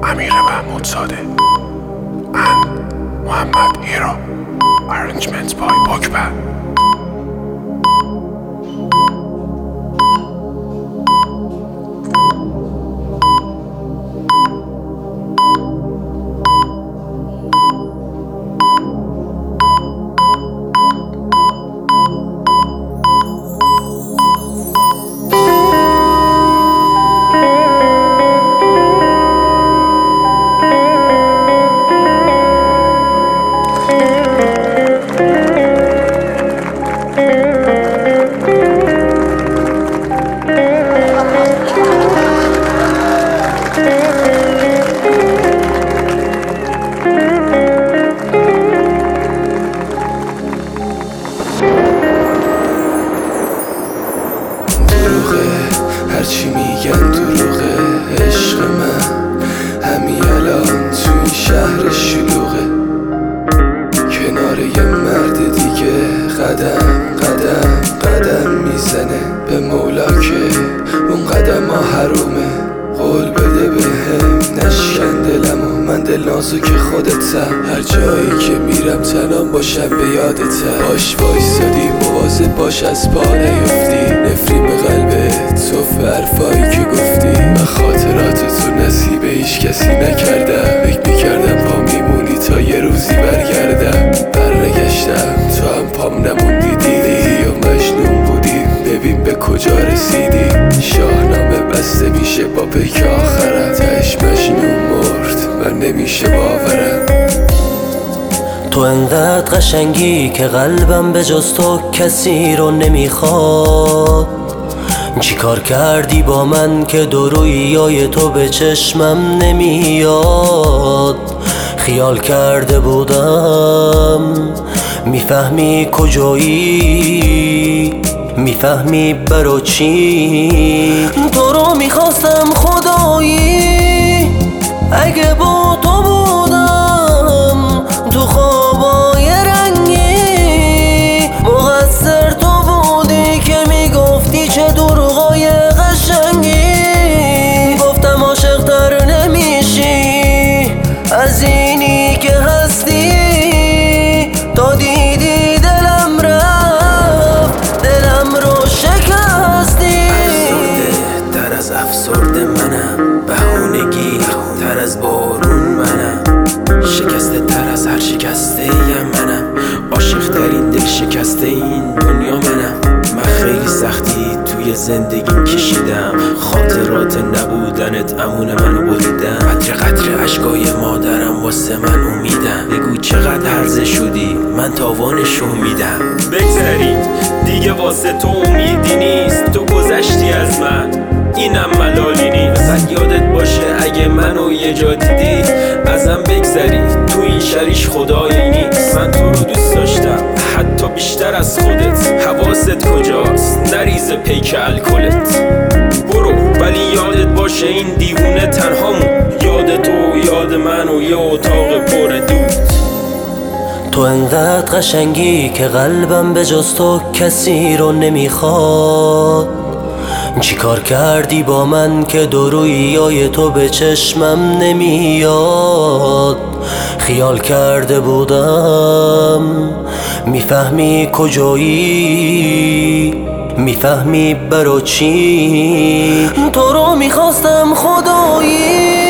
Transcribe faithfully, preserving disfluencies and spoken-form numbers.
امیر محمود زاده and محمد هیرو. Arrangements by Bokba. هرچی میگن دروغه، عشق من همین الان تو این شهر شلوغه، کنار یه مرد دیگه قدم قدم قدم میزنه به مولا که اون قدم ها حرومه. قول بده بهم نشکن دلمو، من دل نازک خودتم، هر جایی که میرم تنام باشم به یادتم. باش وایسادی مواظب باش از پا نیفتی، نفرین به قلبت صف حرفایی که گفتی. من خاطرات تو نصیب هیچ کسی نکردم، فکر میکردم پا میمونی تا یه روزی برگردم. برنگشتم تو هم پام نموندی، دیدی و مجنون بودیم، ببین به کجا رسیدی. شاهنامه بسته میشه با پیک آخرم، تهش مجنون مرد من نمیشه باورم. تو انقدر قشنگی که قلبم به جز تو کسی رو نمیخواد. چی کار کردی با من که دو رویای تو به چشمم نمیاد؟ خیال کرده بودم میفهمی کجایی، میفهمی برا چی تو رو میخواستم خدایی. اگه با تو بودم تو خوابای رنگی، مقصر تو بودی که میگفتی چه دروغای قشنگی. گفتم عاشق تر نمیشی از اینی که هستی، تا دیدی دلم رفت دلم رو شکستی. افسرده تر از افسرده منم، بهانگی تر از بارون منم، شکسته تر از هر شکسته یم منم، عاشق ترین دل شکسته این دنیا منم. من خیلی سختی توی زندگیم کشیدم، خاطرات نبودنت امون منو بریدم. قطره قطره اشکای مادرم واسه من امیدم، بگو چقدر هرزه شدی من تاوانشو میدم. بگذری دیگه واسه تو امیدی نیست، تو گذشتی از من اینم ملالی نیست. فقط یادت باشه اگه منو یه جا دیدی ازم بگذری، تو این شریش خدایی نیست. من تو رو دوست داشتم حتی بیشتر از خودت، حواست کجاست نریز پیک الکلت. برو ولی یادت باشه این دیوونه تنهامون، یاد تو و یاد من و یه اتاق پر دود. تو انقدر قشنگی که قلبم به جز تو کسی رو نمیخواد. چی کار کردی با من که دو رویای تو به چشمم نمیاد؟ خیال کرده بودم میفهمی کجایی، میفهمی برا چی تو رو میخواستم خدایی.